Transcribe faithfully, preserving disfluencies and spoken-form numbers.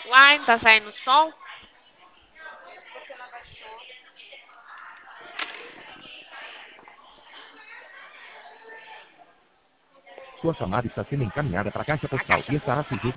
Uai, não tá saindo som? Sua chamada está sendo encaminhada para a caixa A postal caixa e estará postal. sujeita